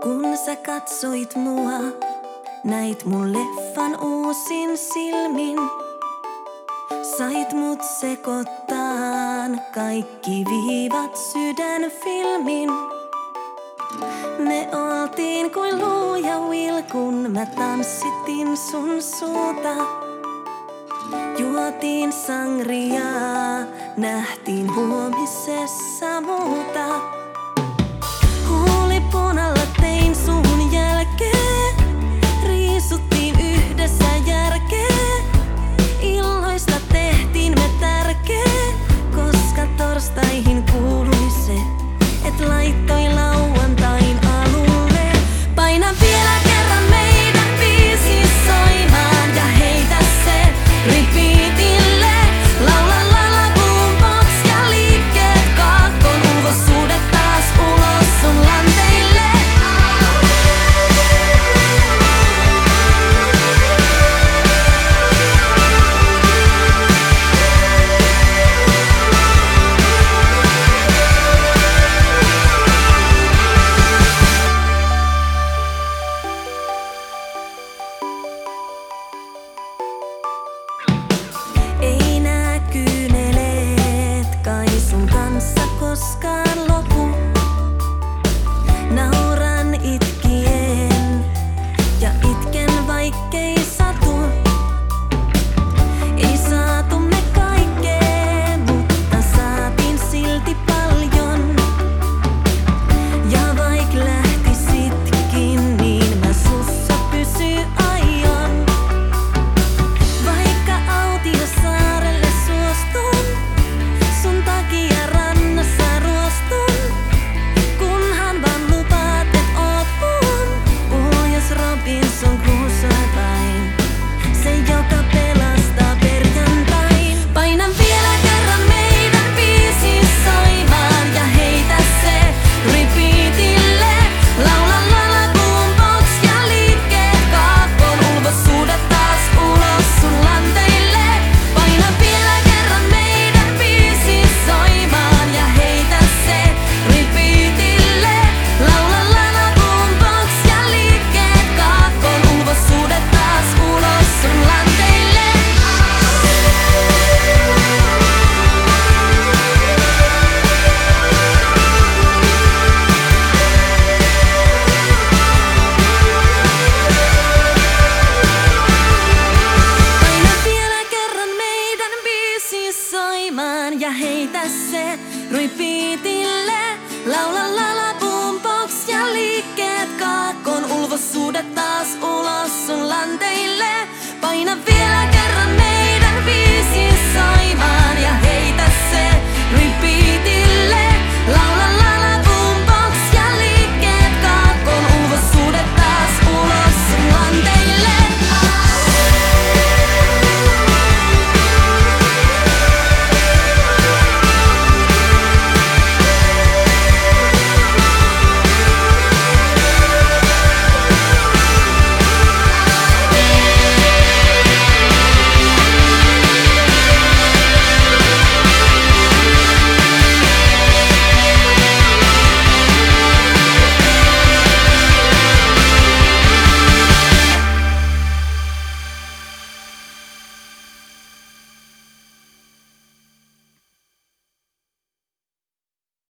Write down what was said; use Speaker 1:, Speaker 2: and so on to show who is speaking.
Speaker 1: Kun sä katsoit mua, näit mun leffan uusin silmin. Sait mut sekoittaan kaikki viivat sydänfilmin. Me oltiin kuin Lou ja Will, kun mä tanssitin sun suuta. Juotiin sangriaa, nähtiin huomisessa muuta. Huulipunalla tein sun jälkeen, riisuttiin yhdessä järkeä. Illoista tehtiin me tärkeä, koska torstaihin kuului se, et laittoi lauantain alulle. Paina vielä kerran meidän biisi soimaan ja heitä se repeatille. Laula laula boombox ja liikkeet kaakkoon, ulvosuudet taas ulos sun lanteille. Ei nää kyyneleet kai sun kanssa koskaan lopu. Nauran itkien ja itken vaikkei satu. Ei saatu me kaikkea, mutta saatiin silti paljon. Ja vaik lähtisitkin, niin mä sussa pysy aion. Vaikka autiosaarelle suostun, sun takia rannassa ruostun. Kunhan vaan lupaat, et oot mun. Puhujas Robinson Crusoe vain, se joka pelastaa perjantain. Painan vielä kerran meidän biisi soimaan ja heitä se repeatille. Laula laula boombox ja liikkeet kaakkoon, ulvosuudet taas ulos sun lanteille. Paina vielä kerran meidän biisi soimaan ja heitä se repeatille. Laula laula boombox ja liikkeet kaakkoon, ulvosuudet taas ulos sun lanteille. Paina vielä kerran meidän biisi soimaan ja heitä se repeatille. Laula laula boombox ja liikkeet kaakkoon, ulvosuudet taas ulos sun lanteille. Paina vielä